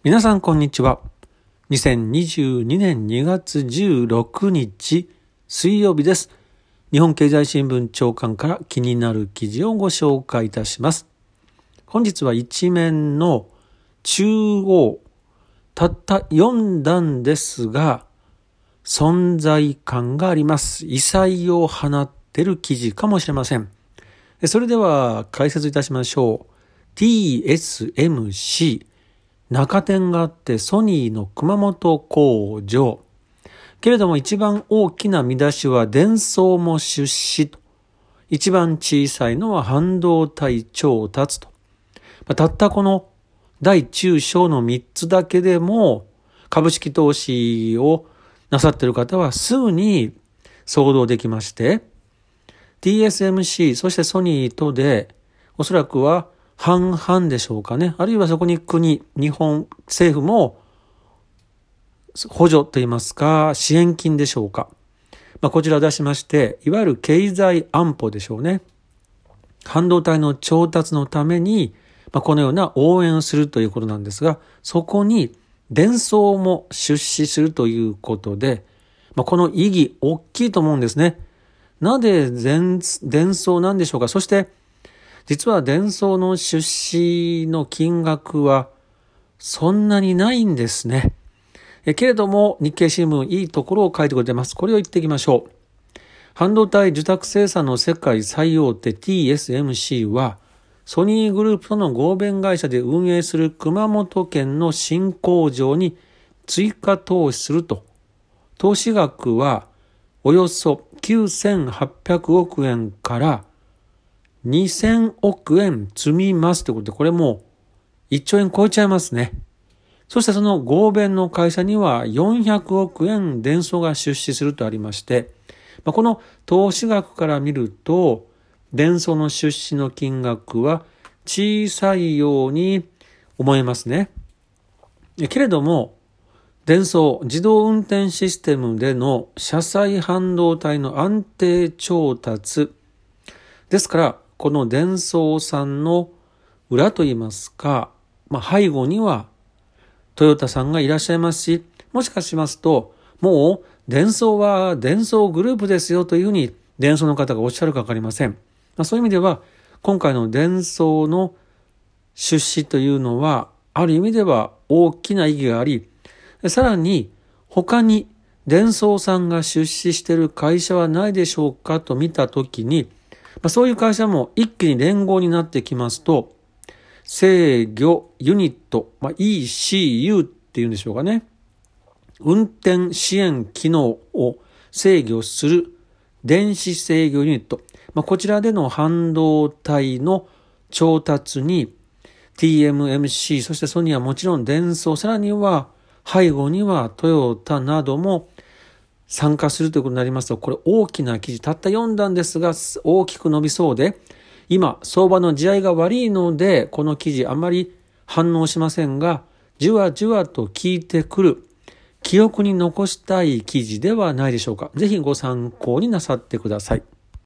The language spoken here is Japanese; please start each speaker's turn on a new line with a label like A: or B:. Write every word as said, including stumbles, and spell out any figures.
A: 皆さんこんにちは。にせんにじゅうにねんにがつじゅうろくにち水曜日です。日本経済新聞朝刊から気になる記事をご紹介いたします。本日は一面の中央、たったよんだんですが、存在感があります。異彩を放っている記事かもしれません。それでは解説いたしましょう。ティーエスエムシー、中店があってソニーの熊本工場。けれども一番大きな見出しはデンソーも出資と。一番小さいのは半導体調達と。たったこの大中小のみっつだけでも株式投資をなさっている方はすぐに想像できまして、ティーエスエムシー そしてソニーとでおそらくは半々でしょうかね。あるいはそこに国、日本政府も補助といいますか支援金でしょうか。まあ、こちらを出しまして、いわゆる経済安保でしょうね。半導体の調達のために、まあ、このような応援をするということなんですが、そこにデンソーも出資するということで、まあ、この意義大きいと思うんですね。なぜデンソーなんでしょうか。そして実はデンソーの出資の金額はそんなにないんですね。えけれども日経新聞いいところを書いてくれてます。これを言っていきましょう。半導体受託生産の世界最大手 ティーエスエムシー はソニーグループとの合弁会社で運営する熊本県の新工場に追加投資すると。投資額はおよそきゅうせんはっぴゃくおくえんからにせんおくえん積みますということで、これもういっちょうえん超えちゃいますね。そしてその合弁の会社にはよんひゃくおくえんデンソーが出資するとありまして、この投資額から見ると、デンソーの出資の金額は小さいように思えますね。けれども、デンソー自動運転システムでの車載半導体の安定調達ですから、このデンソーさんの裏といいますか、まあ、背後にはトヨタさんがいらっしゃいますし、もしかしますと、もうデンソーはデンソーグループですよというふうにデンソーの方がおっしゃるかわかりません。まあ、そういう意味では、今回のデンソーの出資というのは、ある意味では大きな意義があり、さらに他にデンソーさんが出資している会社はないでしょうかと見たときに、まあ、そういう会社も一気に連合になってきますと、制御ユニット、まあ、イーシーユー っていうんでしょうかね。運転支援機能を制御する電子制御ユニット。まあ、こちらでの半導体の調達に ティーエムエムシー、そしてソニーはもちろんデンソー、さらには背後にはトヨタなども参加するということになりますと、これ大きな記事、たったよんだんですが大きく伸びそうで、今相場の地合いが悪いのでこの記事あまり反応しませんが、じわじわと効いてくる記憶に残したい記事ではないでしょうか。ぜひご参考になさってください。